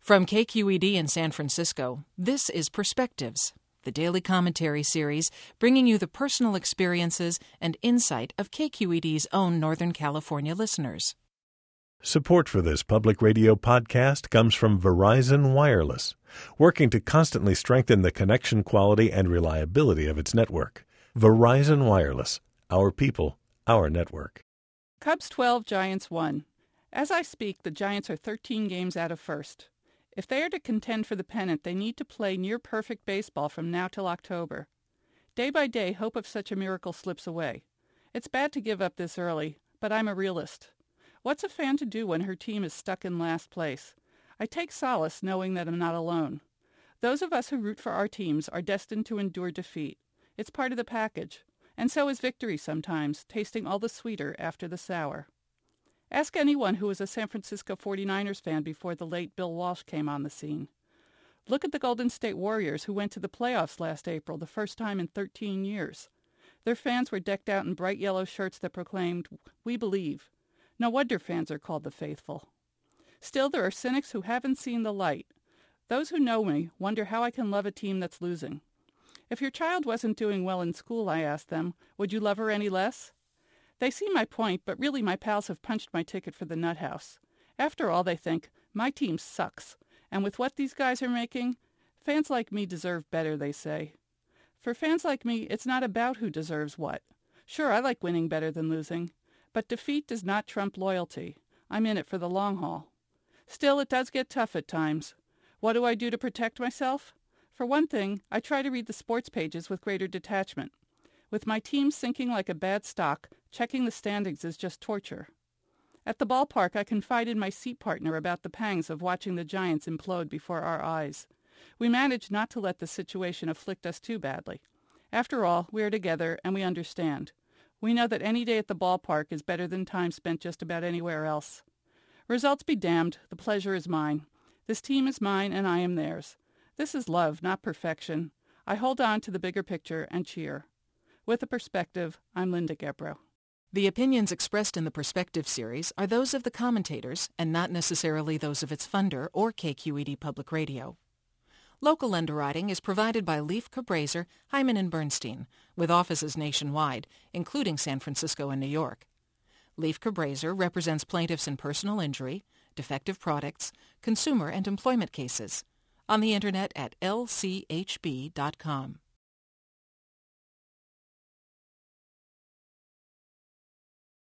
From KQED in San Francisco, this is Perspectives, the daily commentary series bringing you the personal experiences and insight of KQED's own Northern California listeners. Support for this public radio podcast comes from Verizon Wireless, working to constantly strengthen the connection quality and reliability of its network. Verizon Wireless, our people, our network. Cubs 12, Giants 1. As I speak, the Giants are 13 games out of first. If they are to contend for the pennant, they need to play near-perfect baseball from now till October. Day by day, hope of such a miracle slips away. It's bad to give up this early, but I'm a realist. What's a fan to do when her team is stuck in last place? I take solace knowing that I'm not alone. Those of us who root for our teams are destined to endure defeat. It's part of the package. And so is victory sometimes, tasting all the sweeter after the sour. Ask anyone who was a San Francisco 49ers fan before the late Bill Walsh came on the scene. Look at the Golden State Warriors who went to the playoffs last April, the first time in 13 years. Their fans were decked out in bright yellow shirts that proclaimed, "We believe." No wonder fans are called the faithful. Still, there are cynics who haven't seen the light. Those who know me wonder how I can love a team that's losing. If your child wasn't doing well in school, I ask them, would you love her any less? They see my point, but really my pals have punched my ticket for the nut house. After all, they think, my team sucks, and with what these guys are making, fans like me deserve better, they say. For fans like me, it's not about who deserves what. Sure, I like winning better than losing, but defeat does not trump loyalty. I'm in it for the long haul. Still, it does get tough at times. What do I do to protect myself? For one thing, I try to read the sports pages with greater detachment. With my team sinking like a bad stock, checking the standings is just torture. At the ballpark, I confide in my seat partner about the pangs of watching the Giants implode before our eyes. We manage not to let the situation afflict us too badly. After all, we are together and we understand. We know that any day at the ballpark is better than time spent just about anywhere else. Results be damned, the pleasure is mine. This team is mine and I am theirs. This is love, not perfection. I hold on to the bigger picture and cheer. With a Perspective, I'm Linda Gebrow. The opinions expressed in the Perspective series are those of the commentators and not necessarily those of its funder or KQED Public Radio. Local underwriting is provided by Leif Cabraser, Hyman & Bernstein, with offices nationwide, including San Francisco and New York. Leif Cabraser represents plaintiffs in personal injury, defective products, consumer and employment cases. On the Internet at lchb.com.